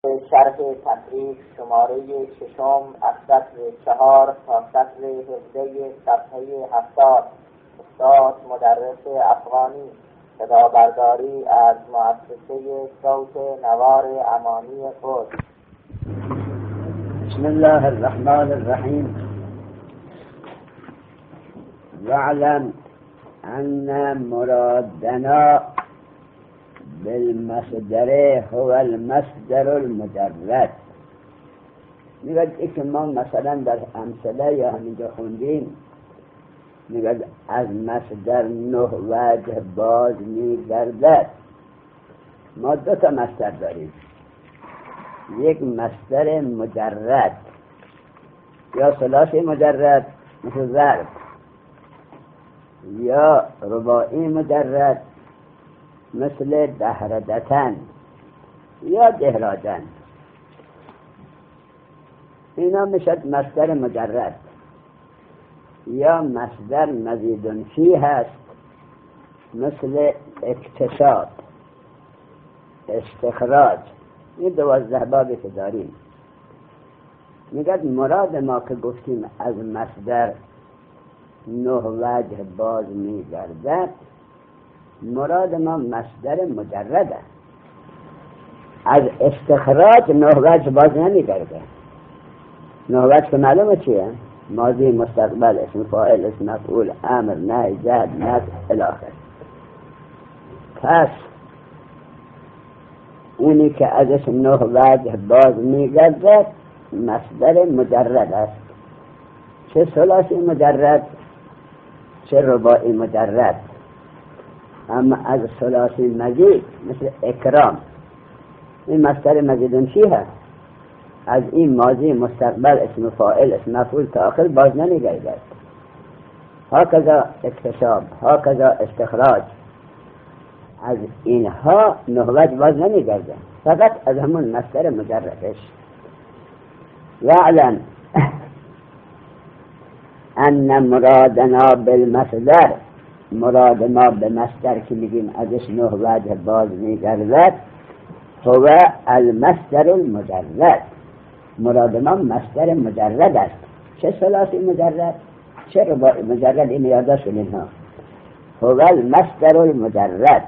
شرح تفریق شماره 6 از سطر 4 تا سطر 17 صفحه 70. استاد مدرس افغانی، صدا برداری از مؤسسه صوت نوار امانی خود. بسم الله الرحمن الرحیم. واعلم ان مرادنا بالمصدر هو المصدر المجرد. میگه که ما مثلا در امثله یا همینجا خوندیم، میگه از مصدر 9 وجه باز میگردد. ما 2 تا مصدر داریم، یک مصدر مجرد یا ثلاثی مجرد مثل ضرب، یا رباعی مجرد مثل دهردتن یا دهراجن. اینا میشد مصدر مجرد. یا مصدر مزید فی هست مثل اکتساب، استخراج. این 12 بابی که داریم. میگه مراد ما که گفتیم از مصدر 9 وجه باز میگردد، مراد ما مصدر مجرده. از استخراج 9 وجه باز نمیگرده. 9 وجه که معلومه چیه؟ ماضی، مستقبل، اسم فاعل، اسم مفعول، امر، نهی، جهت، نفی الی آخر. پس اونی که ازش 9 وجه باز میگردد مصدر مجرد است، چه ثلاثی مجرد چه رباعی مجرد. اما از ثلاثی مزید مثل اکرام، این مصدر مزیدون چی هست؟ از این ماضی، مستقبل، اسم فاعل، اسم مفعول تا آخر باز نمیگردد. هکذا اکتساب، هکذا استخراج، از اینها 9 وجه باز نمیگردد، فقط از همون مصدر مجردش. واعلم ان مرادنا بالمصدر، مراد ما به مصدر که میگیم ازش 9 وجه باز میگردد، هو المصدر المجرد. مراد ما مصدر مجرد است، چه ثلاثی مجرد چه رباعی مجرد. این یادداشت اینها. هو المصدر المجرد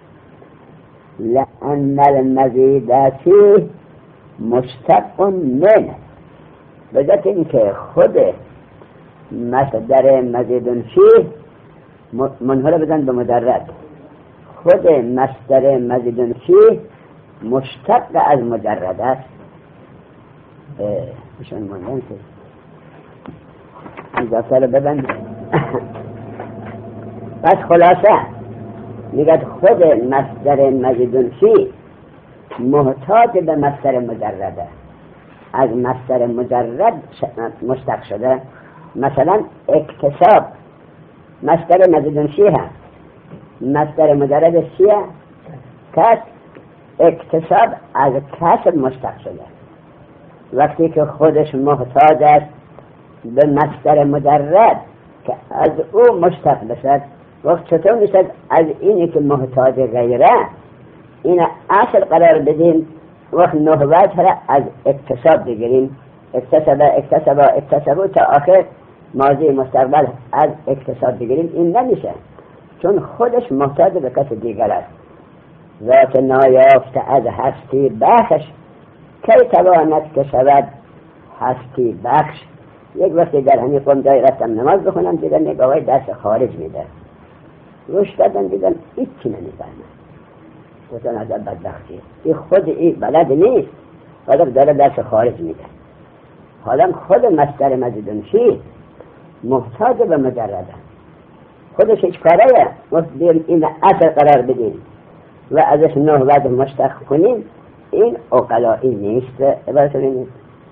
لأن المزید فیه مشتق منه. بذات این که خود مصدر مزید فیه منحله بزن به مجرد، خود مصدر مزید فیه مشتق از مجرد است. میشون ماندن که اضافه رو ببند. پس خلاصه میگه خود مصدر مزید فیه محتاج به مصدر مجرده، از مصدر مجرد مشتق شده. مثلا اکتساب مصدر مزید فیه هست، مصدر مجرد فیه کسب. اکتساب از کسب مشتق شده. وقتی که خودش محتاج است به مصدر مجرد که از او مشتق بشد، وقت چطور میشد از اینی که محتاج غیره این اصل قرار بدیم، وقت 9 وجه را از اکتساب بگیریم. اکتسابو تا آخر ماضی، مستقبل از اکتساب بگیریم، این نمیشه، چون خودش محتاج به کس دیگر است. ذات نایافته از هستی بخش کی تواند که شود هستی بخش. یک وقتی در همین قوم جای رفتم نماز بخونم، دیدن نگاهی دست خارج میده، روش دادن دیدن هیچی نمیفهمه. گفتن عجب بدبختی، این خود این بلد نیست، حالا داره دست خارج میده. حالا خود مصدر مزیدون فیه محتاج به مجرده، خودش هیچ کاره. وقت دیم این اصل قرار بدیم و ازش 9 وجه مشتق کنیم، این عقلائی نیست. عبارت نیست.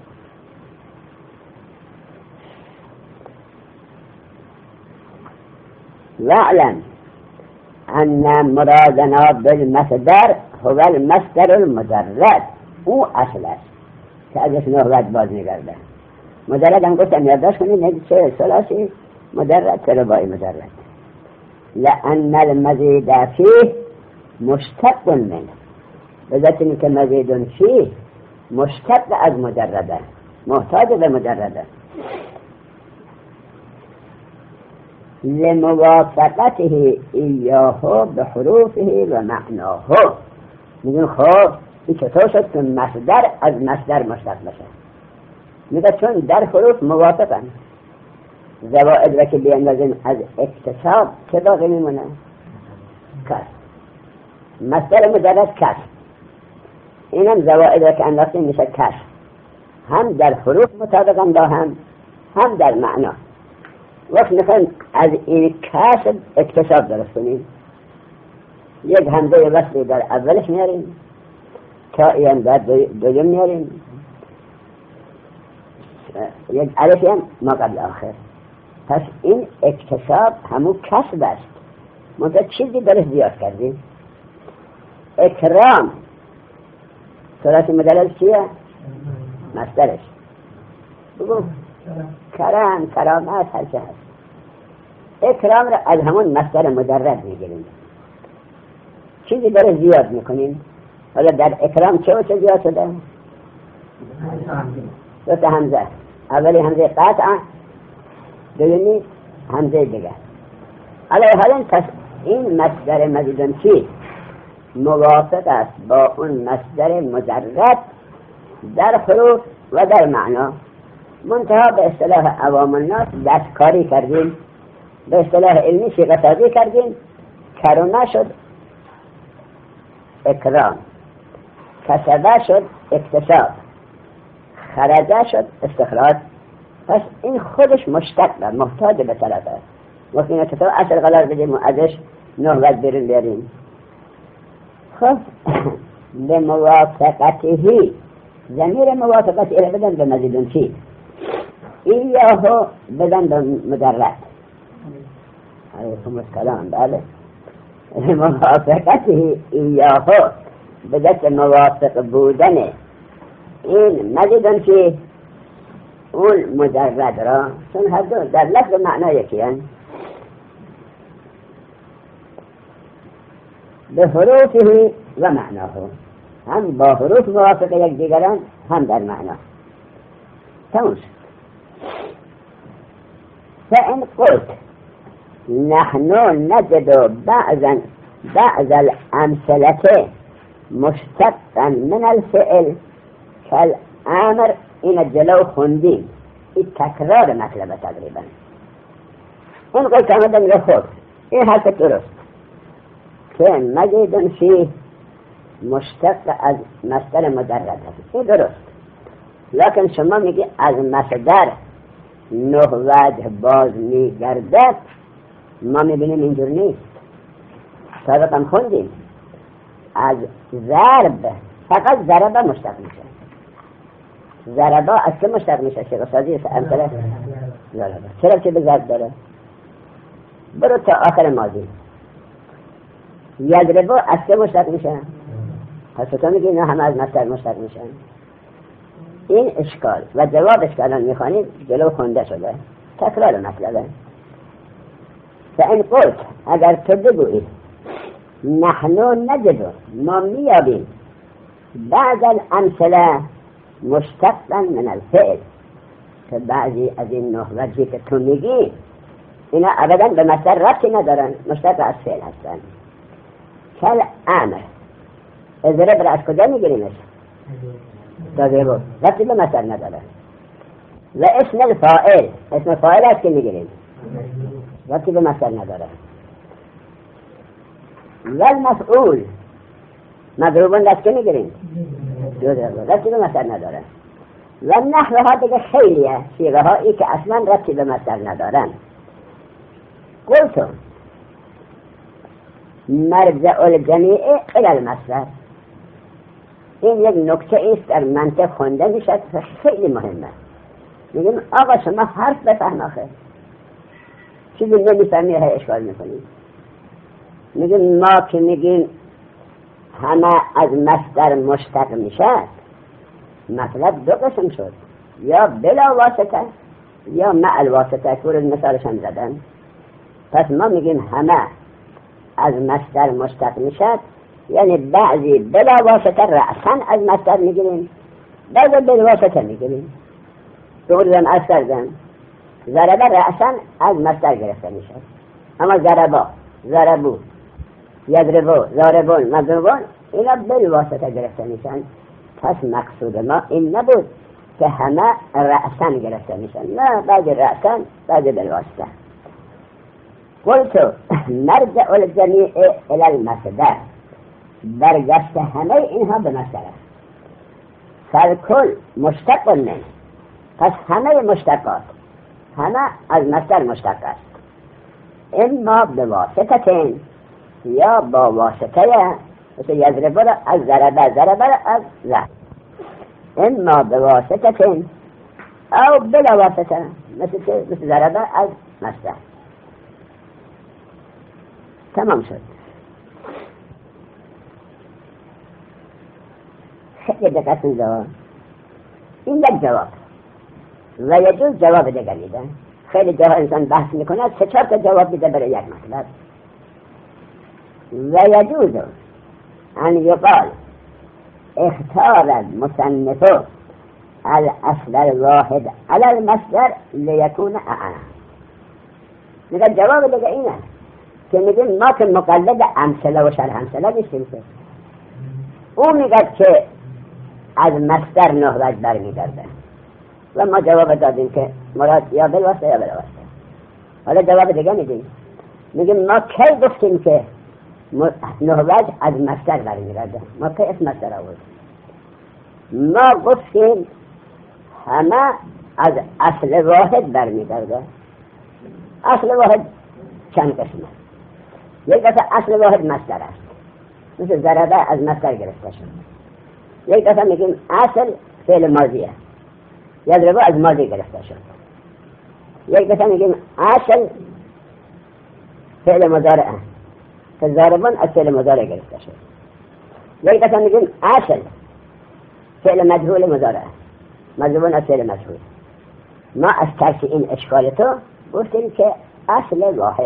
واعلم ان مرادنا بالمصدر هو المصدر المجرد. او اصل است که ازش 9 وجه باز میگرده. مجرد هم گفتم یادداشت کنید، چه ثلاثی مجرد چه رباعی مجرد. لأن المزید فیه مشتق منه، بذات که مزید فیه مشتق از مجرده، محتاج به مجرده. لموافقته ایاه به حروفه و معناه. میگن خب این چطور شد که مصدر از مصدر مشتق بشه؟ میگه چون در حروف موافقن. زوائد را که بیندازیم از اکتساب چه باقی میمونه؟ کسب. مصدر مجرد کسب. اینم زوائد را که انداختیم میشه کسب. هم در حروف مطابقن با هم در معنا. وقت میخوایم از این کسب اکتساب درست کنیم، یک همزه وصلی در اولش میاریم، تایی هم در دویم میاریم، یک الفی هم ما قبل آخر. پس این اکتساب همون کسب است. منطقه چیزی درست زیاد کردیم. اکرام صورت مدلل چیه؟ مصدرش بگو کرم، کرامت، هر چه هست. اکرام را از همون مصدر مجرد میگیریم، چیزی داره زیاد میکنیم. حالا در اکرام چه و چه زیاد شده؟ دو تا همزه، اولی همزه قطع، دومی همزه دیگه. حالا پس این مصدر مزیدن چی؟ موافق است با اون مصدر مجرد در حروف و در معنا. منتها به اصطلاح عوام الناس دستکاری کردیم، به اصطلاح علمی صیغه سازی کردیم. کرمه شد اکرام، کسبه شد اکتساب، خرجه شد استخراج. پس این خودش مشتق محتاج به طرف است. وقتی اینه چطور اصل قرار بدیم و ازش نهوت بیرون بیاریم. خب لموافقته، ضمیر موافقت ایره بدن به مزیدون چی؟ ایاهو بدن به مجرد. علیکم السلام. بله، موافقته ایاهو بدن موافق بودن این مزیدون چی؟ اون مجرد را، چون هر دو در لفظ معنی یکی هن. به حروفه و معناه، هم با حروف موافق یک دیگران هم در معنا. تموش. فإن قلت نحن نجد بعض الأمثلة مشتقا من الفعل كالأمر این جلو خوندیم. این تکرار مطلب تقریبا. این قلت آمدن رو خود این حرف درست که مجیدن فیه مشتق از مصدر مجرد هست، این درست. لکن شما میگی از مصدر نه وجه باز میگردد. ما میبینیم اینجور نیست. سابقا خوندیم از ضرب فقط ضربه مشتق میشه. ضربه از که مشتق میشه؟ شیخ سازی امثله ضربه. چرا که به ضرب داره؟ برو تا آخر ماضی. یضربه از که مشتق میشه؟ پس تو میگی نه همه از مصدر مشتق میشن. این اشکال و جواب اشکالان میخوانید جلو خونده شده، تکرار مطلبه. فإن قلت اگر تو بگویی نحن نجد ما میابیم بعض الامثله مشتقا من الفعل، که بعضی از این نه وجهی که تو میگی اینا ابدا به مصدر ربطی ندارن، مشتق از فعل هستن. کل امر، اضرب را از کجا میگیریمش؟ تضربه، ربطی به مصدر نداره. و اسم الفاعل، اسم فاعل است که میگیریم، ربطی به مصدر نداره. و المفعول مضروبون است که میگیریم، ربطی به مصدر نداره. و نحوه ها دیگه خیلیه، صیغه هایی که اصلا ربطی به مصدر ندارن. قلتم مرجع الجمیع الى المصدر. این یک نکته ایست در منطق خونده میشد و خیلی مهمه. میگیم آقا شما حرف بفهم آخه، چیزی نمیفهمی های اشکال میکنیم. میگیم ما که میگیم همه از مصدر مشتق میشد، مطلب دو قسم شد، یا بلا واسطه یا مع الواسطه، که مثالش هم زدن. پس ما میگیم همه از مصدر مشتق میشد، یعنی بعضی بلا واسطه رأسا از مصدر میگیریم، بعد بالواسطه میگیریم. بگردم از کردن ضربه رأسا از مصدر گرفته میشه، اما ضربا، ضربو، یضربو، ضاربون، مضروبون اینا بالواسطه گرفته میشن. پس مقصود ما این نبود که همه رأسا گرفته میشن، نه، بعضی رأسا بعضی بالواسطه. قلتو مرجع الجمیع الى المصدر، برگشت همه اینها به مصدر است. فالکل مشتق منه، پس همه مشتقات همه از مصدر مشتق است. اما به واسطه یا با واسطه، مثل یضرب را از ضربه، ضربه را از ضرب. اما به واسطه او بلا واسطه، مثل ضربه از مصدر. تمام شد. خیلی دقت کنید، این یک جواب و یجوز جواب دیگر میده. خیلی جاها انسان بحث میکنه 3-4 تا جواب میده برای یک مطلب. و یجوز ان یقال اختار المصنف الاصل الواحد على المصدر لیکون اعنا. میگه جواب دیگه اینه که میگیم ما که مقلد امثله و شرح امثله نیستیم، که او میگه که از مصدر نهوج برمیگرده و ما جواب دادیم که مراد یا بالواسطه یا بلا واسطه. حالا جواب دیگه میگیم ما کی گفتیم که نهوج از مصدر برمیگرده؟ ما کی اسم مصدر آورد؟ ما گفتیم همه از اصل واحد برمیگرده. اصل واحد چند قسمه؟ یک دفعه اصل واحد مصدر است، مثل ضربه از مصدر گرفته شد. یک دفعه میگیم اصل فعل ماضیه، یضربو از ماضی گرفته شد. یک دفعه میگیم اصل فعل مضارعه، ضاربون از فعل مضارع گرفته شد. یک دفعه میگیم اصل فعل مجهول مضارعه، مضروبون از فعل مجهول. ما از ترس این اشکال تو گفتیم که اصل واحد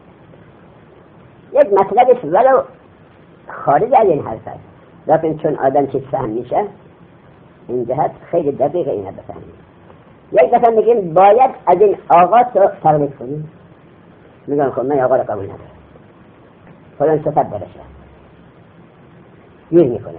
یک مطلب است ولو خارج از این حرف است، لیکن چون آدم چیز فهم میشه این جهت خیلی دقیق اینه بفهمیم. یک دفعه میگیم باید از این آقا تو تقلید کنیم، میگم خب من آقا را قبول ندارم، فلان صفت برشه گیر میکنه.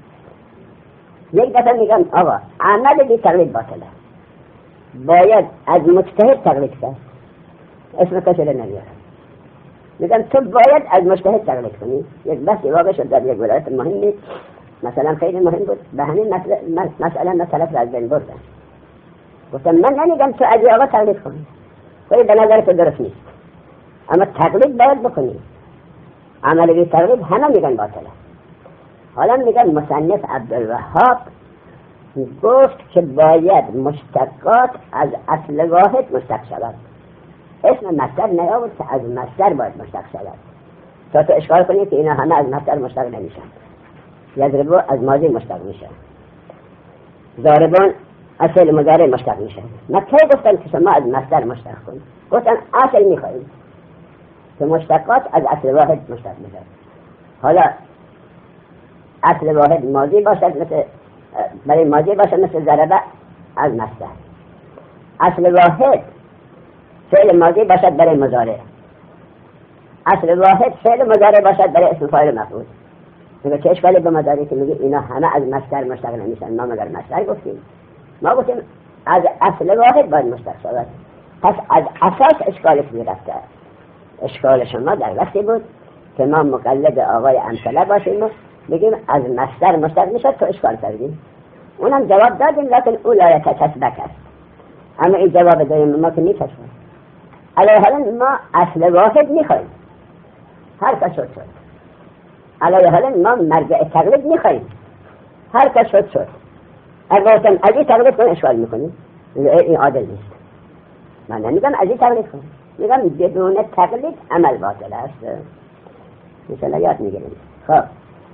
یک دفعه میگم آقا عمل بی تقلید باطله، باید از مجتهد تقلید کرد، اسم کسی را نمیارم، میگم تو باید از مجتهد تقلید کنی. یک بحثی واقع شد در یک ولایت مهمی، مثلا خیلی مهم بود، به همین مسئله مسئله از بین بردن. گفتم من نمیگم تو از آقا تقلید کنی، ولی به نظر تو درست نیست، اما تقلید باید بکنی. عمل بی تقلید همه میگن باطله. حالا میگن مصنف عبدالوهاب گفت که باید مشتقات از اصل واحد مشتق شود. اسم مصدر نیاورد که از مصدر باید مشتق شود، تا تو اشکال کنی که اینا همه از مصدر مشتق نمیشن. یضربو از ماضی مشتق میشه، ضاربون از فعل مضارع مشتق میشه. من کی گفتم که شما از مصدر مشتق کنید؟ گفتم اصل میخواهید که مشتقات از اصل واحد مشتق میشه. حالا اصل واحد ماضی باشد، مثل برای ماضی باشد مثل ضربه از مصدر. اصل واحد فعل ماضی باشد برای مضارع. اصل واحد فعل مضارع باشد برای اسم فاعل مفعول. میگه چه اشکالی به ما داری که میگه اینا همه از مصدر مشتق نمیشن؟ ما مگر مصدر گفتیم؟ ما گفتیم از اصل واحد باید مشتق شود. پس از اساس اشکالش میرفته. اشکال شما در وقتی بود که ما مقلد آقای امثله باشیم، بگیم از مصدر مشتق میشد، تو اشکال کردیم. اونم جواب دادیم، لیکن اون لایت تسبک است. اما این جواب دادیم ما که میتشون. علیه حالا ما اصل واحد میخواییم، هر کس شد. علیه حالا ما مرجع تقلید میخواییم، هر کس شد. اگر گفتم از این تقلید کن اشکال میکنیم، این عادل نیست. من نمیگم از این تقلید کن، میگم بدون تقلید عمل باطل است. مثلا یاد میگیریم. خب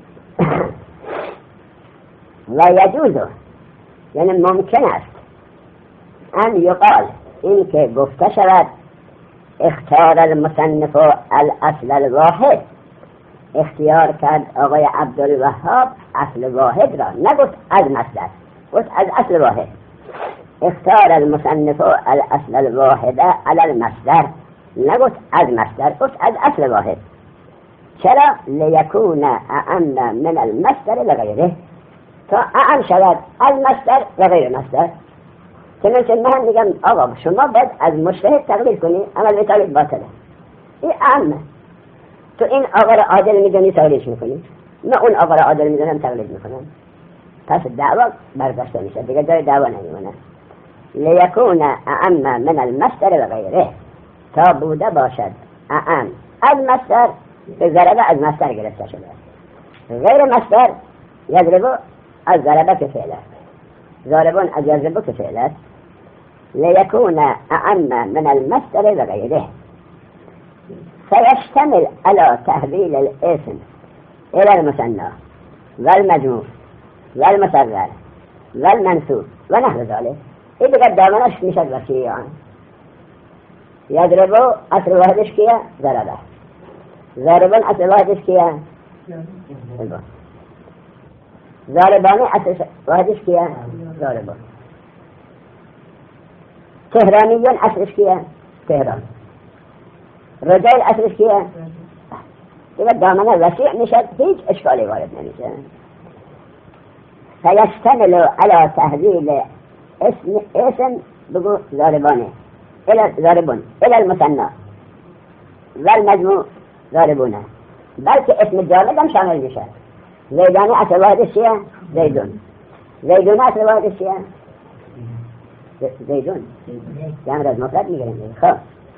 و یجوز، یعنی ممکن است ان یقال، این که گفته شود اختار المصنف الاصل الواحد، اختیار کرد آقای عبدالوهاب اصل واحد را، نگفت از مصدر. از اصل واحد. اختار المصنف الاصل الواحد على المصدر، نگفت از مصدر، گفت از اصل واحد. چرا؟ لیکون اعم من المصدر لغیره، تا اعم شود از مصدر و غیر مصدر. چنانچه من میگم آقا شما باید از مجتهد تقلید کنی، عمل به تقلید باطله، این اعمه. تو این آقا را عادل میدونی تقلیدش میکنی، نه اون آقا را عادل میدونم تقلید میکنم. پس دعوا برداشته میشه، دیگه جای دعوا نمیمونه. لیکون اعم من المصدر و غیره، تا بوده باشد اعم از مصدر، به ضربه از مصدر گرفته شده، غیر مصدر یضربو از ضربه که فعل است، ضاربون از یضربو که فعل است. لیکون اعم من المصدر و غیره فیشتمل على تحویل الاسم الى المثنى والمجموع والمصغر والمنصوب و نحو ذلك. این دیگر دامنش میشد وسیع. یضربو اصل واحدش کیه؟ ضربه. ضاربون اصل واحدش کیه؟ ضاربانی اصل واحدش کیه؟ ضاربون. تهرانیون اصلش کیه؟ تهران. رجال اصلش کیه؟ دیگر دامنه وسیع میشد، هیچ اشکالی وارد نمیشه. فیشتمل على تحویل اسم بگو ضاربانه ضاربون الى المثنى والمجموع ضاربونه، بلکه اسم جامد هم شامل میشه. زیدانی اصل واحدش چیه؟ زیدون. زیدون اصل واحدش چیه؟ زیدون. جمع از مفرد میگیریم. خب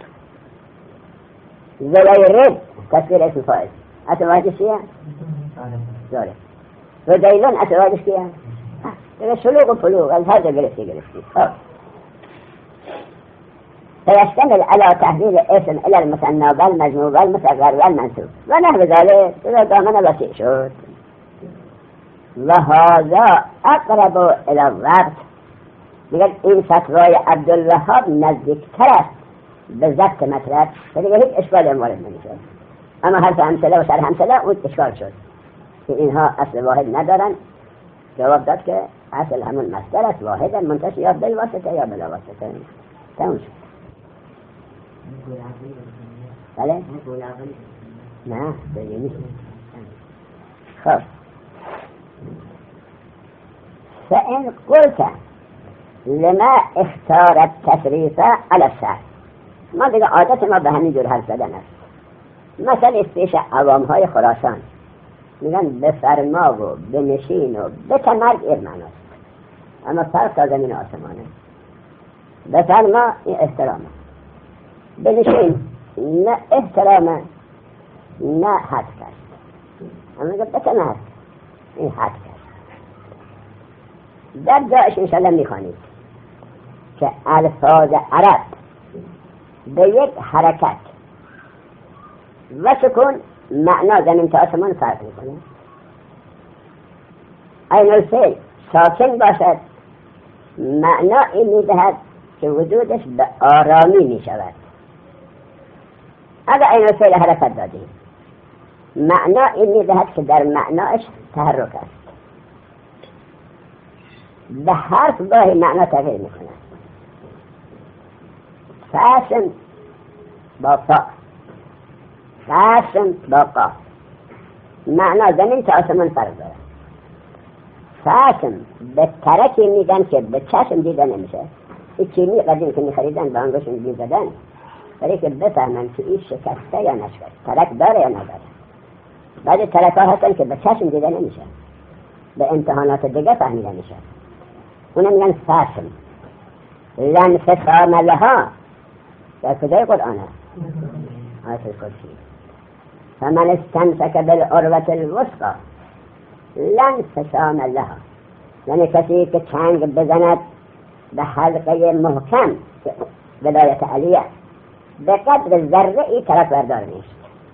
زلیرد تصویر اسم فاعل اصل واحدش چیه؟ ضارب. رجیلون اصل واحدش چیه؟ شلوغ و فلوغ از هر جا گرفتی. خب فيشتمل على تحويل اسم الى المثنى والمجموع والمصغر والمنصوب و نحو ذلك. اذا دامن وسیع شد. وهذا اقرب الى الضبط. میگن این فتوای عبدالوهاب نزدیکتر است به ضبط مطلب، دیگه هیچ اشکال وارد نمیشه. اما حرف امثله و شرح امثله اون اشکال شد که اینها اصل واحد ندارن. جواب داد که اصل همون مصدر است، واحد منتشر یا بالواسطه یا بلا واسطه. تموم شد. بله؟ نه دیگه نیست. خب فإن قلت لما اختار التصریف على الشرع، ما دیگه عادت ما به همین جور حرف زدن است. مثلا پیش عوام های خراسان میگن بفرما و بنشین و بتمرگ ایرمان است، اما فرق تا زمین آسمانه. بفرما این احترامه، بنشین نه احترامه نه حد کست. اما میگه بتمرگ این حد کست. در جایش انشاءالله میخوانید که الفاظ عرب به یک حرکت و سکون معنا زمین تا آسمان فرق میکنه. عین الفعل ساکن باشد معنا این میدهد که وجودش به آرامی میشود. اگر عین الفعل حرکت دادیم معنا این میدهد که در معناش تحرک است. به حرف گاهی معنا تغییر میکنه. فاسم با فا، فاسم با قاف، معنا زمین تا آسمان فرق داره. فاسم به ترکی میگن که به چشم دیده نمیشه. این چینی قدیم که میخریدن با انگوشون میزدن برای که بفهمن که این شکسته یا نشکسته، ترک داره یا نداره. بعضی ترک ها هستن که به چشم دیده نمیشه، به امتحانات دیگه فهمیده میشه. اونم میگن فاسم. لن فسام لها در کجای قرآن هست؟ آیت الکرسی. فمن استمسک بالعروة الوثقی لن فسام لها، یعنی کسی که چنگ بزند به حلقه محکم که ولایت علیه به قدر ذره ای طرف بردار نیست.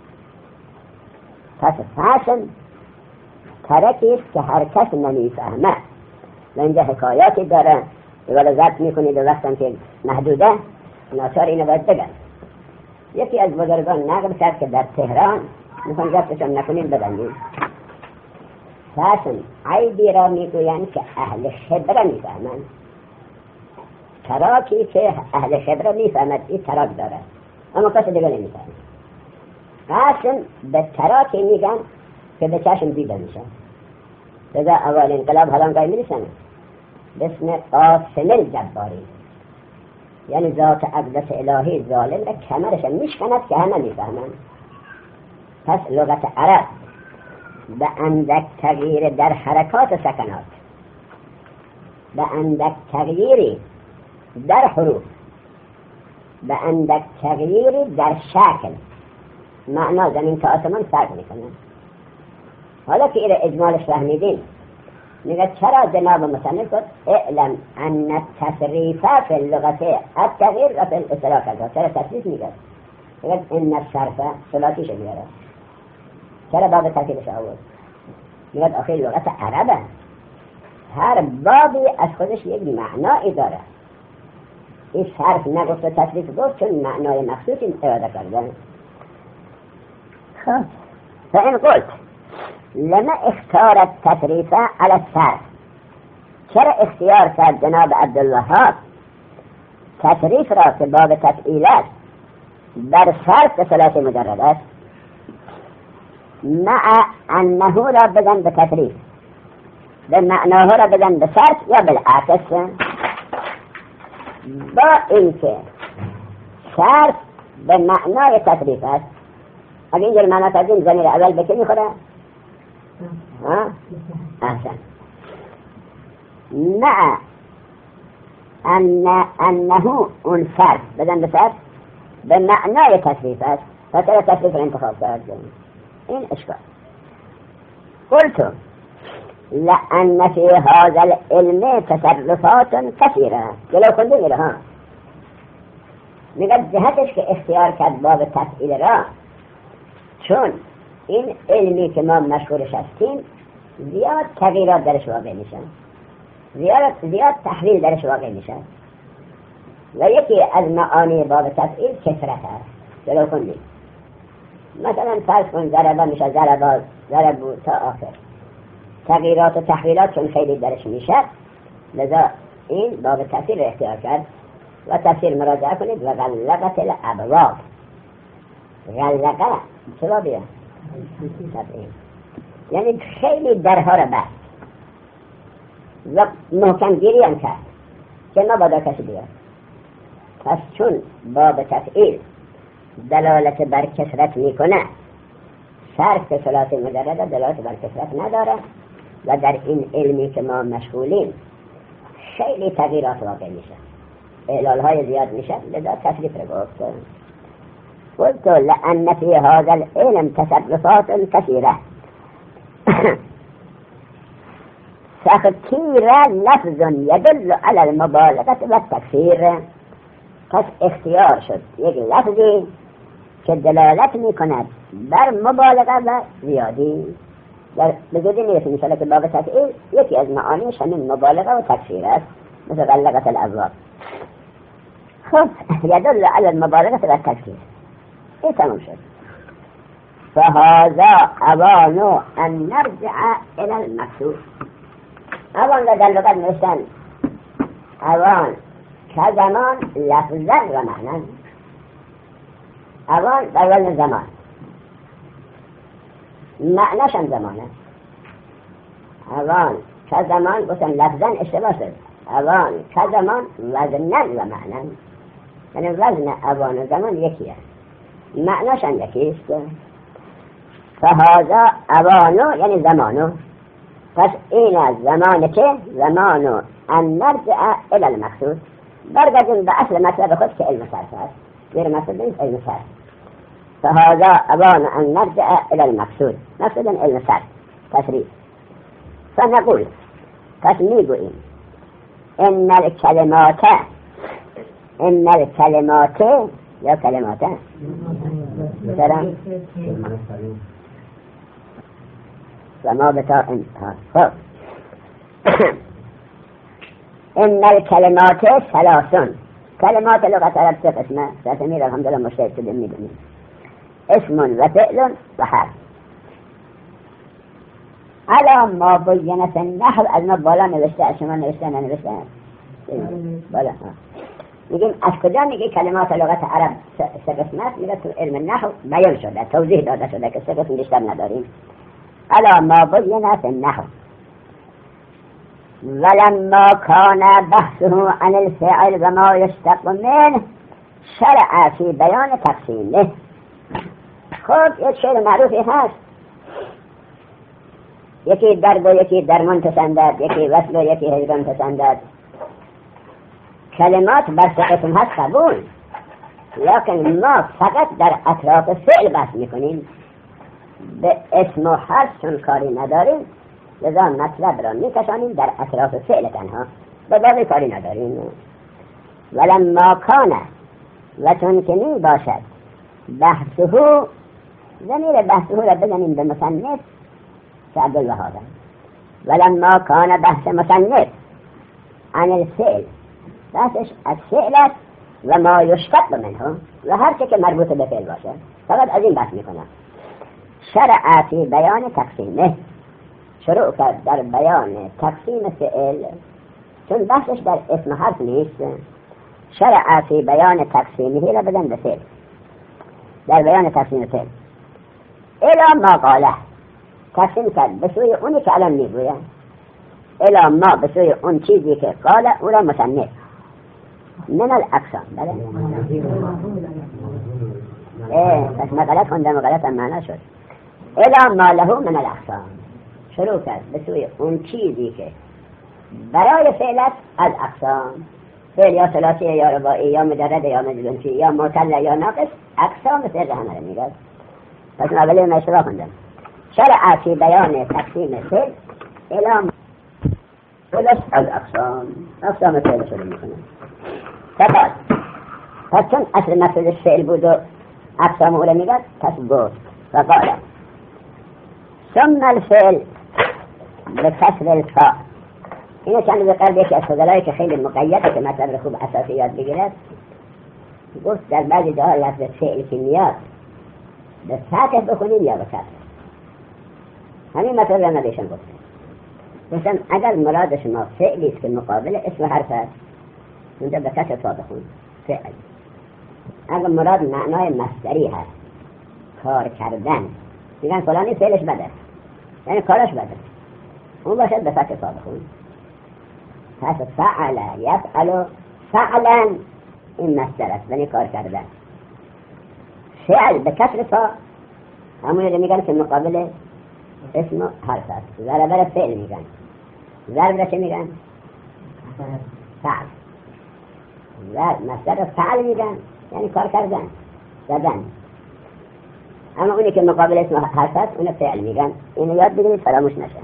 پس فاسم ترکی است که هر کس نمیفهمه. و اینجا حکایاتی داره ولی ضبط میکنید و وقتم که محدوده ناچار اینو باید بگن. یکی از بزرگان نقل کرد که در تهران میخوان ضبطشون نکنیم ببندیم. فصل عیبی را میگویند که اهل خبره میفهمند. تراکی که اهل خبره میفهمد این تراک داره اما کسی دیگه نمیفهمد. قاسم به تراکی میگن که به چشم دیده میشه. لذا اول انقلاب حالا گاهی میرسن بسم قاسم الجباری، یعنی ذات اقدس الهی ظالم را کمرش میشکند که همه میفهمند. پس لغت عرب به اندک تغییر در حرکات سکنات، به اندک تغییری در حروف، به اندک تغییری در شکل معنا زمین تا آسمان فرق میکنه. حالا که این اجمالش فهمیدیم میگه چرا جناب مصنف گفت اعلم ان التصریف فی اللغت التغییر و فی الاصطلاح کذا. چرا تصریف میگه؟ میگه ان الصرف صلاتیش میاره. چرا باب ترکیبش آورد؟ میگه آخه لغت عربه، هر بابی از خودش یک معنایی داره. این صرف نگفت و تصریف گفت چون معنای مخصوصی اراده کردن. خب فإن قلت لما اختار التصریف على الصرف، چرا اختیار کرد جناب عبدالله ها تصریف را که باب تفعیلات در صرف به ثلاث مجرد است، مع انه را بزن به تصریف، به معناه را بزن به صرف یا بالعکس، با اینکه صرف به معنای تصریف است. اگه اینجور معنی ترجیم زمیر اول به که میخوره؟ احسن. مع انه اون صرف بدن به صرف به معنای تصریف است، فچرا تصریف را انتخاب کرد؟ این اشکال. قلت لأن في هذا العلم تصرفات كثيرة. جلو خونده میره ها، میگه جهتش که اختیار کرد باب تفعیل را چون این علمی که ما مشغولش هستیم زیاد تغییرات درش واقع میشن، زیاد تحویل درش واقع میشن و یکی از معانی باب تفعیل کثرت هست. جلو خونده مثلا فرض کن ضربه میشه ضربو تا آخر، تغییرات و تحویلات چون خیلی درش میشه، لذا این باب تفسیر را اختیار کرد و تفسیر مراجعه کنید. و غلقت الابواب، غلقه چه بابیه؟ یعنی خیلی درها را بست و محکم گیری هم کرد که نبادا کسی بیاد. پس چون باب تفعیل دلالت بر کثرت میکنه، صرف که ثلاث مجرد دلالت بر کثرت نداره و در این علمی که ما مشغولیم خیلی تغییرات واقع میشه، اعلال های زیاد میشه، لذا تصریف رو گفت. قلت لأن في هذا العلم تصرفات كثيرة تختير لفظ يدل على المبالغة والتكثير. پس اختیار شد یک لفظی که دلالت میکند بر مبالغه و زیادی. در بزودی نیست مثلا که باب تفعیل یکی از معانیش همین مبالغه و تکثیر است، مثل غلقت الابواب. خب يدل على المبالغه و التکثیر. این تمام شد. فهذا اوان ان نرجع الى المقصود. اوان در لغت نوشتن اوان که زمان لفظا و معنی. اوان در وزن زمان، معناش هم زمانه. اوان که زمان گفتن لفظا اشتباه شد، اوان که زمان وزنا و معنی، یعنی وزن اوان و زمان یکیه، معناش هم یکیست. فهذا اوانو یعنی زمانو. پس این از زمان که زمانو ان نرجع الى المقصود، برگردیم به اصل مطلب خود که علم صرف است، غیر مقصود نیست، علم صرف. فهذا اوان ان نرجع الى المقصود، مقصود علم صرف تصریف. فنقول پس میگوییم ان الكلمات یا کلمات سما بتا انتها. ان الكلمات ثلاث. کلمات لغت عرب سه قسمه، تسمیر الحمدلله مشترک شده میدونیم، اسم و فعل و حرف. الا ما بینت النحو، از ما بالا نوشته، از شما نوشته ننوشته؟ بالا. میگیم از کجا میگه کلمات لغت عرب سه قسمت؟ میگه تو علم نحو بیان شده، توضیح داده شده که سه قسم بیشتر نداریم. الا ما بینت النحو ولما كان بحثه عن الفعل وما يشتق منه شرع في بیان تقسیمه. خب یک شعر معروفی هست، یکی درد و یکی درمان پسندد، یکی وصل و یکی هجران پسندد. کلمات بر سه قسم هست قبول، لیکن ما فقط در اطراف فعل بحث میکنیم، به اسم و حرف چون کاری نداریم، لذا مطلب را میکشانیم در اطراف فعل تنها، به باقی کاری نداریم. ولما کان، و چون که می باشد بحثه، ضمیر بحثه را بزنیم به مصنف که عبدالوهاب. ولما کان بحث مصنف عن الفعل، بحثش از فعل است و ما یشتق منه، و هر چه که مربوط به فعل باشه فقط از این بحث میکنه. شرع فی بیان تقسیمه، شروع کرد در بیان تقسیم فعل، چون بحثش در اسم حرف نیست. شرع فی بیان تقسیمه را بدن به فعل، در بیان تقسیم فعل. الی ما قاله، تقسیم کرد به سوی اونی که الان میگوید. الی ما، به سوی اون چیزی که قاله او را مصنف من الاقسام. بله پس ما غلط خوندم و غلط هم معنا شد. الی ما له من الاقسام، شروع کرد به سوی اون چیزی که برای فعلت از اقسام، فعل یا ثلاثی یا رباعی یا مجرد یا مجزوم یا معتل یا ناقص، اقسام فعل همه رو میگه. پس من اولی من اشتباه خوندم. شرع فی بیان تقسیم فعل الی ثلاث از اقسام فعل شروع میکنه. فقط پس چون اصل مقصودش فعل بود و اقسام اولا میگه، پس گفت فقال ثم الفعل بکسر الفاء. اینو چند به قلب یکی از فضلایی که خیلی مقیده که مطلب خوب اساسی یاد بگیرد، گفت در بعضی جاها لفظ فعل که میاد به فتح بخونیم یا به کسر. همین مطلب را ندیشن گفتم اگر مراد شما فعلی است که مقابل اسم حرف است، اونجا به کسر فا بخون فعل. اگر مراد معنای مصدری هست، کار کردن، میگن فلانی فعلش بده، یعنی کارش بده، اون باشد به فتح فا بخون. پس فعل یفعل فعلا، این مصدر است، یعنی کار کردن. فعل به کسر فا همونی رو میگن که مقابل اسم و حرف است. ضربه را فعل میگن، ضرب را چه میگن؟ فعل. مصدر را فعل میگن، یعنی کار کردن، زدن. اما اونی که مقابل اسم و حرف است اون فعل میگن. اینو یاد بگیرید فراموش نشه.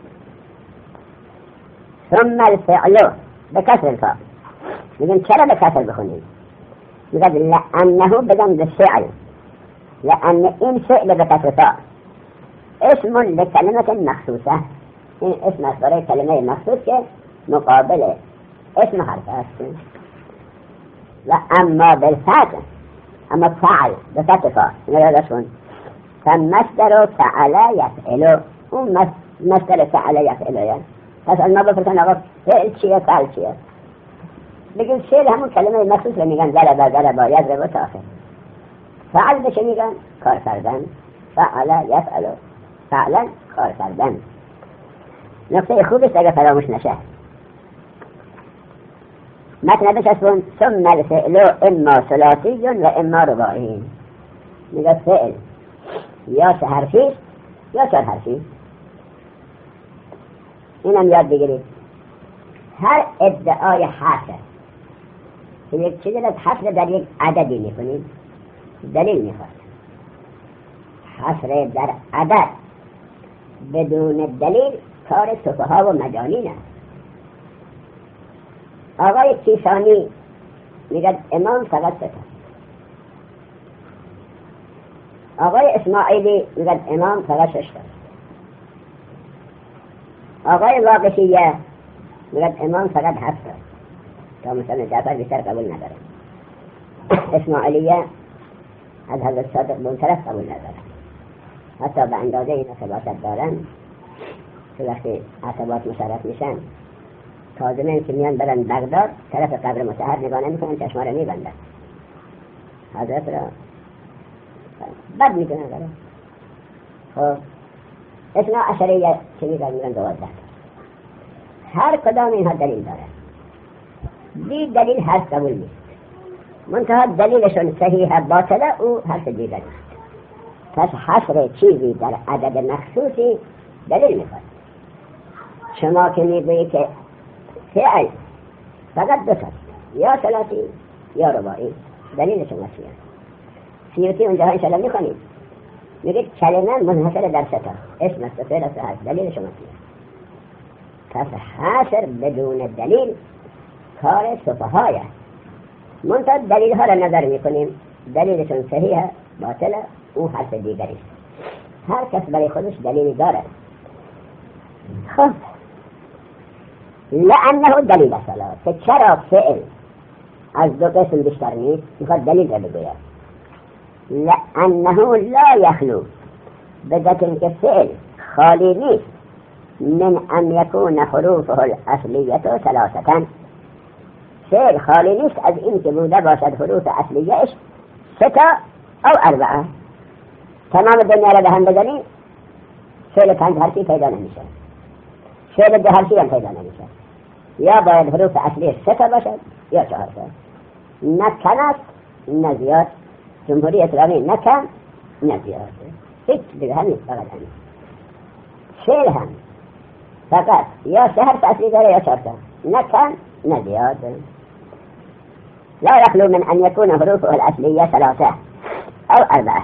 ثم الفعل بکسر الفاء، میگن چرا به کسر بخونیم؟ میگن لانه بگن به فعل، لان این فعل به کسر فاء اسم لکلمت مخصوصه، این اسم است برای کلمه مخصوص که مقابل اسم حرف است. و اما بالفتح، اما فعل به کسر فاء، اینو یادش کن. فمصدر فعل یفعل، اون مصدر فعل یفعل. پس از ما بپرسن آقا فعل چیه فعل چیه؟ بگیم فعل همون کلمه مخصوص رو میگن ضربا یضرب تا آخر. فعل بشه میگن کار کردن، فعل یفعل فعلا کار کردن. نقطه خوبیست اگر فراموش نشه. متن بچسبون ثم الفعل اما ثلاثی و اما رباعی. میگه فعل یا سه حرفی یا چهار حرفی. اینم یاد بگیرید. هر ادعای حرف که یک چیزی را حصر در یک عددی میکنید دلیل میخواد. حصر در عدد بدون دلیل کار سفها و مجانین است. آقای کیسانی میگه امام فقط سه. آقای اسماعیلی میگه امام فقط 6 تا. آقای واقفیه میگه امام فقط 7 تا. تا مثلا جعفر بیشتر قبول نداره. اسماعیلیه از حضرت صادق به اون طرف قبول نداره. حتی به اندازه اینا که باشد دارن که وقتی عصبات مشرف میشن تازه من که میان برن بغداد طرف قبر مطهر نگاه نمیکنن، چشما رو میبندن، حضرت را بد میکنن. خب اثنا عشریه چه میگن 12. هر کدام اینها دلیل داره، بی دلیل حرف قبول نیست، منتها دلیلشون صحیح باطله او حرف دیگر نیست. پس حصر چیزی در عدد مخصوصی دلیل میخواد. شما که میگویی که فعل فقط دو تا، یا ثلاثی یا رباعی، دلیل شما چیه؟ سیوطی اونجاها انشاءالله میخوانید، میگه کلمه منحصر در سه تا، اسم است و فعل است و حرف، دلیل شما چیه؟ پس حصر بدون دلیل کار سفهایه. منتها دلیل ها را نظر میکنیم، دلیلشون صحیحه باطله او حرف دیگری است. هر کس برای خودش دلیلی داره. خب لانه دلیل صلاح، که چرا فعل از دو قسم بیشتر نیست میخواد دلیل را بگوید. لانه لا یخلو، بذکر که فعل خالی نیست من ان یکون حروفه الاصلیه ثلاثه، فعل خالی نیست از این که بوده باشد حروف اصلیهش 6 او 4. تمام دنیا را به هم بزنی فعل 5 حرفی پیدا نمیشه، فعل 2 حرفی هم پیدا نمیشه. یا باید حروف اصلی 6 باشد یا 4. نه کم است نه زیاد، جمهوری اسلامی نه کم نه زیاد، هیچ دیگه هم نیست، فقط همین. فعل هم فقط یا 3 حرف اصلی داره یا 4، نه کم نه زیاد. لا يخلو من أن يكون حروفه الأصلية 3 أو 4.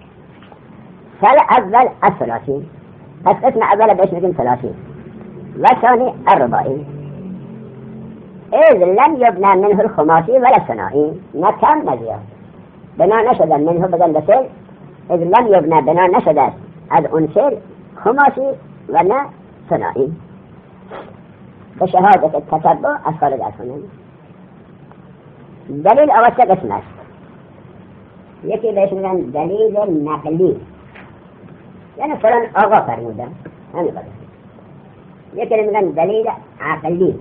فالأول الثلاثي، القسم أول بإيش نقول 30، والثاني الرباعي، إذ لم يبنى منه الخماسي ولا الثنائي، نكم نزياد بنا نشد منه بدل بسيل، إذ لم يبنى بنا نشد از أنسيل خماسي ولا ثنائي. بشهادة التتبع أسفل الأسفل. دلیل اول سه قسم است. یکی بهش میگن دلیل نقلی، یعنی فلان آقا فرموده همین قدر. یکی میگن دلیل عقلی.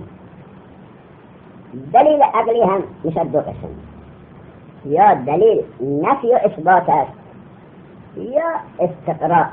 دلیل عقلی هم میشه 2 قسم، یا دلیل نفی و اثبات است یا استقراء.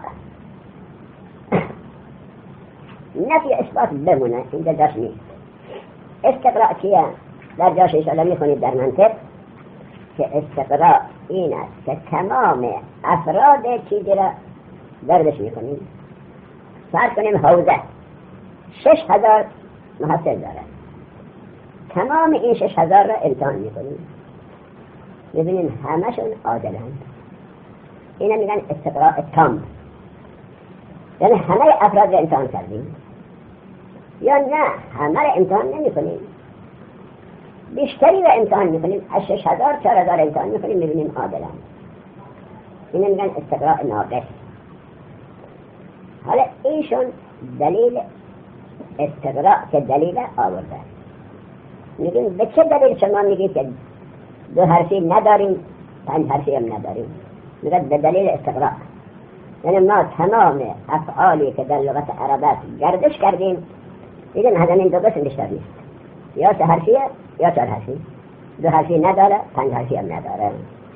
نفی و اثبات بمونه اینجا داشت نیست. استقراء چیه؟ در جاش ایشالا میخونید در منطق که استقراء این است که تمام افراد چیزی را دردش میکنیم. فرض کنیم حوزه 6000 محصل داره، تمام این 6000 را امتحان میکنیم، ببینیم همشون عادلند. اینا میگن استقراء تام، یعنی همه افراد را امتحان کردیم. یا نه همه را امتحان نمی کنیم، بیشتری را امتحان میکنیم، از 6000 4000 امتحان میکنیم، میبینیم عادلند. اینه میگن استقراء ناقص. حالا ایشون دلیل استقراء که دلیل آورده، میگیم به چه دلیل شما میگید که 2 حرفی نداریم 5 حرفی هم نداریم؟ میگه به دلیل استقراء، یعنی ما تمام افعالی که در لغت عرب گردش کردیم دیگه همین 2 قسم بیشتر نیست، یا 3 حرفیه یا 4 حرفی، 2 حرفی نداره 5 حرفی هم نداره.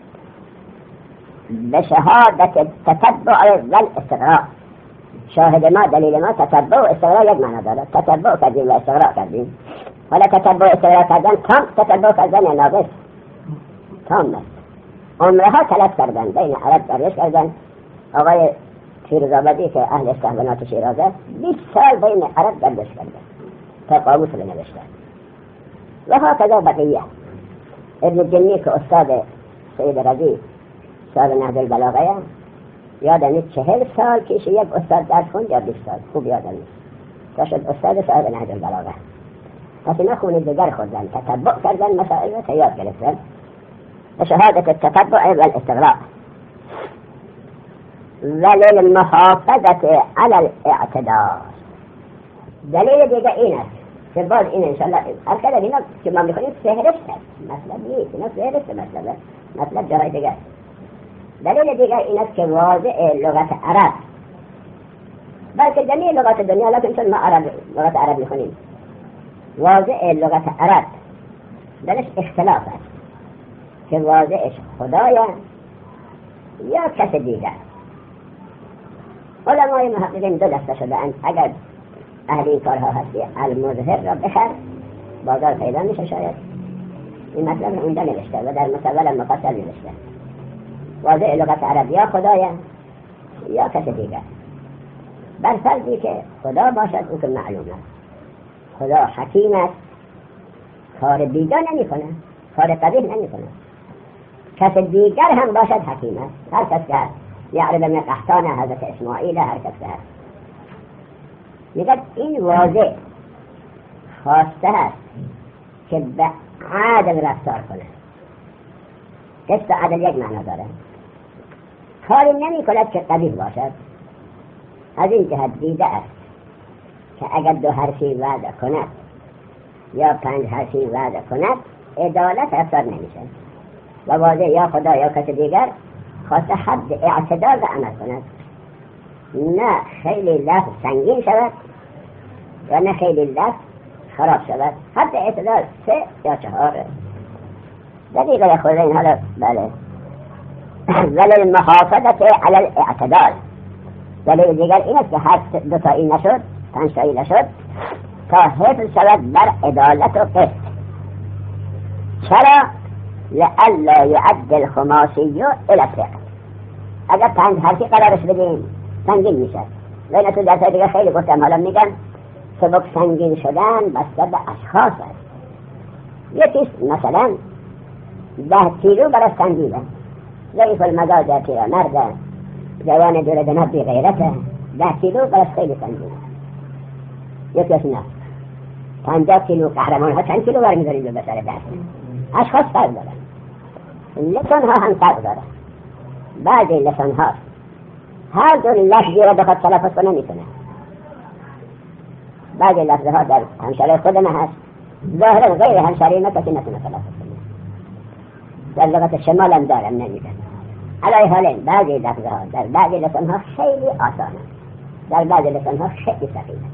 به شهادت تتبع و استقراء، شاهد ما دلیل ما تتبع و استقراء یک معنی داره. تتبع کردیم و استقراء کردیم. حالا تتبع و استقراء کردن تام، تتبع کردن ناقص تام است. عمرها تلف کردن، بین عرب دریش کردن. آقای فیروزآبادی که اهل استحبانات شیرازه 20 سال بین عرب دریش کردن تا قاموس رو نوشتن. و هكذا بقیه. ابن جنی که استاد سید رضی صاحب نهج البلاغه، یادم 40 سال پیش یک استاد درس خوند یا 20 سال، خوب یادم نیست، تا شد استاد صاحب نهج البلاغه. پس اینا خون دیگر خوردن، تتبع کردن، مسائل را یاد گرفتن. شهادت التتبع و الاستقراء وللمحافظة على الاعتدال. دلیل دیگه این است که باز این انشاءالله ارکده اینا که ما میخونیم فهرست هست، مطلب نیست، اینا فهرست مطلب جای دیگه است. دلیل دیگه این است که واضع لغت عرب بلکه جمعی لغات دنیا، لکن چون ما لغت عرب میخونیم، واضع لغت عرب درش اختلاف است که واضعش خدایا یا کس دیگر. علمای محققین دو دسته شده اند. اگر اهل این کارها هستی المظهر را بخر، بازار پیدا میشه شاید. این مطلب اونجا نوشته و در مصور المفصل نوشته. واضع لغت عرب یا خدایا یا کس دیگر. بر فرضی که خدا باشد او که معلوم است. خدا حکیم است، کار بیجا نمی کنه، کار قبیح نمی کنه. کس دیگر هم باشد حکیم است. هر کس که هست، یعرب من قحطان حضرت اسماعیل، هر کس که هست میگه این واضح خواسته است که به عدل رفتار کنه. قسط عدل یک معنا داره، کاری نمی کند که قبیح باشد. از این جهت دیده است که اگر 2 حرفی وعده کند یا 5 حرفی وعده کند عدالت رفتار نمیشه. و واضح یا خدا یا کس دیگر خواسته حد اعتدال را عمل کند، نه خیلی لفظ سنگین شود و نه خیلی لفظ خراب شود. حد اعتدال 3 یا 4 دقیقه خود این حالا بله. ولی المحافظت علی الاعتدال. دلیل دیگر این است که هر 2 تایی نشد، 5 تایی نشد، تا حفظ شود بر عدالت و قسط. چرا؟ لئلا يعد الخماسي الى الثقل. اگر 5 حرفی قرارش بدیم سنگین میشه. و این تو درسای دیگه خیلی گفتم، حالا میگن سبک سنگین شدن بسته به اشخاص است. یکیش مثلا 10 کیلو برای سنگینه، ضعیف المزاج پیرمرد، جوان دور جناب بی غیرته، 10 کیلو برای خیلی سنگینه. یکیش نه 50 کیلو قهرمان ها چند کیلو برمی‌دارید به بسر دست. اشخاص فرق دارن، لسان ها هم فرق دارن. بعضی لسان ها هر دور لفظی را بخواد تلفظ کنه میتونه. بعضی لفظ ها در همشاره خود ما هست، ظاهرا غیر همشاره ما کسی نتونه تلفظ کنه. در لغت شمال هم دارم نمیدن. علی حالین بعضی لفظ ها در بعضی لسان ها خیلی آسانه، در بعضی لسان ها خیلی ثقیله.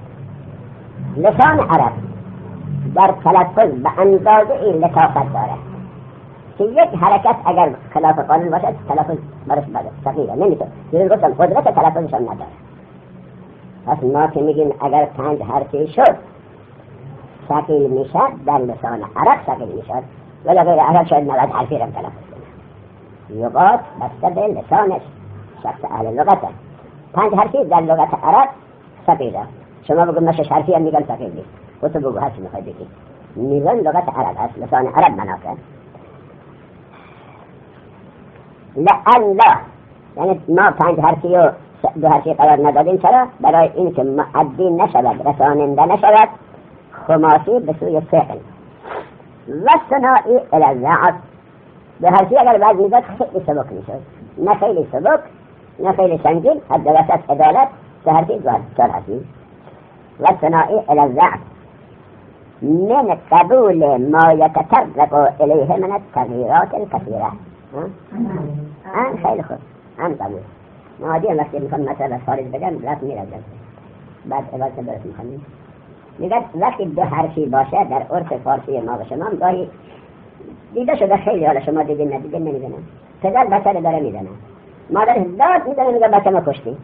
لسان عرب در تلفظ به اندازه این لطافت داره که یک حرکت اگر خلاف قانون باشد تلفظ برش ثقیله نمیتونه. دیگه گفتم قدرت تلفظش هم نداره. پس ما که میگیم اگر 5 حرفی شد ثقیل میشد، در لسان عرب ثقیل میشد، ولی غیر عرب شاید 90 حرفی را تلفظ کنه. لغات بسته به لسانش، شخص اهل لغت هست. 5 حرفی در لغت عرب ثقیله. شما بگو ما 6 حرفی هم میگن ثقیل نیست. خودتو بگو هرچی میخوای بگی. میگن لغت عرب هست، لسان عرب مناکن. لألا یعنی ما 5 حرفی و 2 حرفی قرار ندادیم. چرا؟ برای این که معدی نشود، رساننده نشود خماسی به سوی فعل و ثنائی الضعف. 2 حرفی اگر بعد میداد خیلی سبک میشد، نه خیلی سبک نه خیلی سنگین، حد وسط عدالت. 3 حرفی 4 حرفی. و ثنائی الضعف من قبول ما يتطرق إليه من التغييرات الكثيرة. خیلی خوب، قبول. نادی وقتی میخوام مثلا خارج بگم رفت میرزم، بعد عبادت درست میخوام. میگه وقتی 2 حرفی باشه در عرف فارسی ما و شما گاهی دیده شده خیلی، حالا شما دیدین ندیدین نمیدونم، پدر بچه رو داره میزنه، مادر داد میزنه میگه بچه ما کشتی.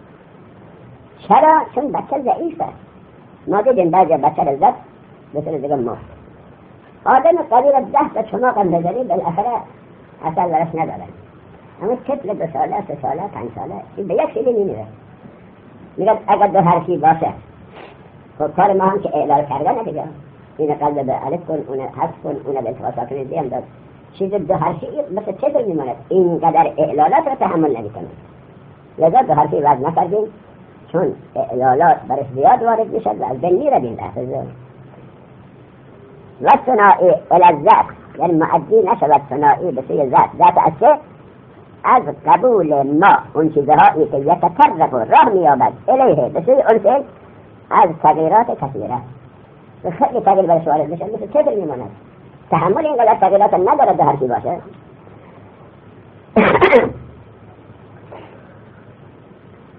چرا؟ چون بچه ضعیفه. ما دیدیم بعضی بچه رو زد بسر دیگه مرد. آدم قلیل 10 تا چماق هم بزنی بالاخره اثر ورش نداره. اما طفل 2 ساله 3 ساله 5 ساله این به یک سیلی میمیره. میگن اگر 2 حرفی باشه خب کار ما هم که اعلال کردن دیگه، این قلب به الف کن، اون حذف کن، اون به التفاظ کن، دیم داد. چیز 2 حرفی مثل طفل میماند، اینقدر اعلالات رو تحمل نمیکنه. لذا 2 حرفی وضع نکردیم چون اعلالات برش زیاد وارد میشد و از بین میردیم لحظه. و ثنائی الالذات یعنی معدی نشود ثنائی به سوی ذات اصله از قبول ما اون چیزهایی که یتطرق راه میابد الیه به سوی اون فعل از تغییرات کثیره. خیلی تغییر برش وارد میشد، مثل طفل میماند، تحمل اینقدر تغییرات نداره 2 حرفی باشه.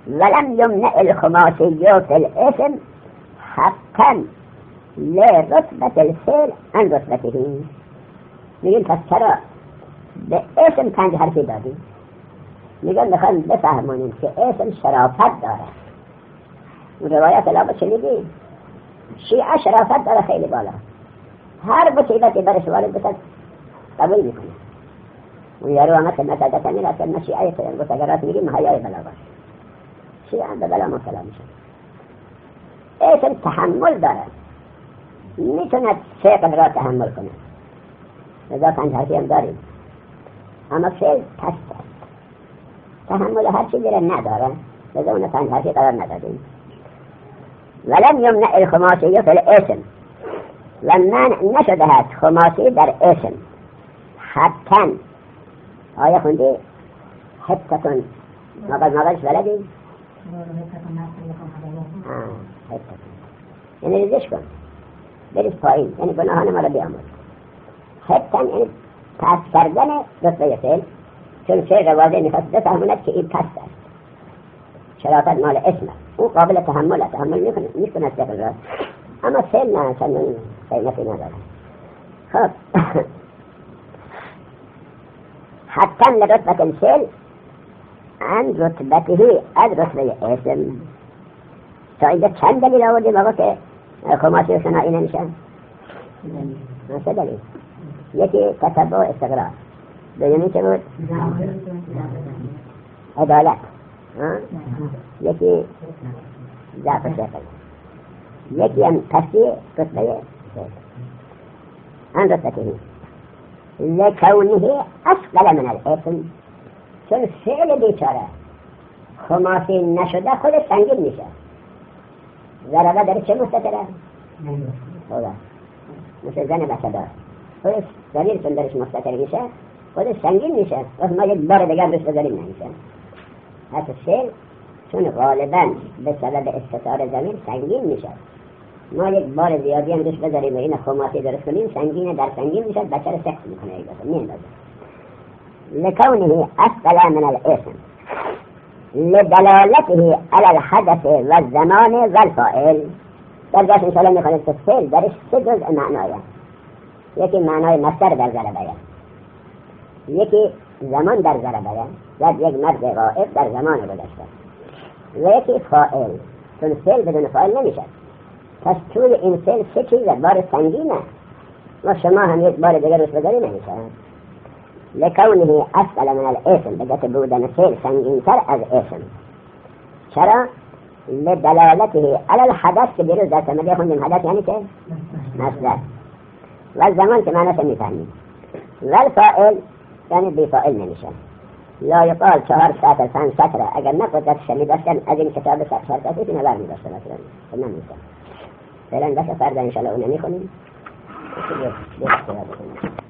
ولم یمنع الخماسی فی الاسم حقا لرتبة الفعل عن رتبته. میگن پس چرا به اسم 5 حرفی دادیم؟ میگن میخوایم بفهمونیم که اسم شرافت داره. اون روایت لابد شنیدیم شیعه شرافت داره خیلی بالا، هر مصیبتی برش وارد بسد قبول میکنه. اون یارو آمد خدمت حضرت امیر است که ما شیعه گفتگرات میگیم محیای بلا باش، شیعه به بلا مبتلا میشن. اسم تحمل داره، میتونه فعل را تحمل کنه، لذا 5 حرفی هم داریم. اما فعل پست است، تحمل هر چیزی را نداره، لذا اون 5 حرفی قرار ندادیم. ولم یمنع الخماسی فی الاسم، و منع نشده هست خماسی در اسم حتاً. آیا خوندی؟ حتتون مقالش بلدی؟ حتتون یعنی ریزش کن، بریز پایین، یعنی گناهان ما را بیاموز. حتاً یعنی پس کردن رتبه فعل، چون فعل واضح میخواست بفهموند که این پس است، شرافت مال اسم او قابل تحمل است، تحمل میکند فعل را، اما فعل نه، چندان قیمتی نداره. خب حتى لرتبة الفعل عن رتبته از رتبه اسم. تا اینجا چند دلیل آوردیم آقا که خماسی و ثنایی نمیشن؟ 3 دلیل. یکی تتبع استقرار، دومی چه بود؟ عدالت، یکی ضعف شکل، یکی هم تصدیق رتبه عن رتبته لکونه اسقل من الاسم. چون فعل بیچاره خماسی نشده خودش سنگین میشه. ضربه در چه مستتره؟ خدا مثل زن بچه دار، خودش ضمیر چون درش مستتر میشه خودش سنگین میشه، وقت ما یک بار دیگر روش بذاریم نمیشه. حتی فعل چون غالبا به سبب استتار ضمیر سنگین میشه، ما یک بار زیادی هم روش بذاریم و این خماسی درست کنیم سنگینه در سنگین میشه، بچه رو سخت میکنه ایدازه میندازه. لکونه اسقل من الاسم لدلالته على الحدث و الزمان و الفاعل. در جاش انشاءالله میخواهید که فعل درش 3 جزء معنایه. یکی معنای مصدر در ضربه، یکی زمان در ضربه، یاد یک مرد غائب در زمان گذشته، و یکی فاعل، چون فعل بدون فاعل نمیشه. پس توی این فعل 3 چیز بار سنگینه و شما هم یک بار دیگر روش بذاری نمیشه. لکونه اسقل من الاسم، بجت بودن فعل سنگینتر از اسم. چرا؟ لدلالته على الحدث که دیروز در سمدیه خوندیم حدث یعنی که مصدر، و زمان که معنیش میفهمیم، و الفاعل یعنی بی فاعل نمیشه. لا یقال 4 سطر 5 سطر اگر نقدر شنیداشتن از این کتاب سطر که نبر میداشته مثلا نمیشه. فعلا دست فردا انشاءالله اون نمیخونیم.